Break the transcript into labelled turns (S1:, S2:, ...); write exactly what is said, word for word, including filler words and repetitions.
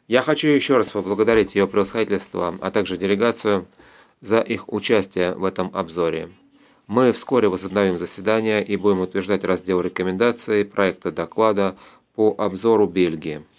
S1: Я хочу еще раз поблагодарить ее превосходительство, а также делегацию за их участие в этом обзоре. Мы вскоре возобновим заседание и будем утверждать раздел рекомендаций проекта доклада по обзору Бельгии.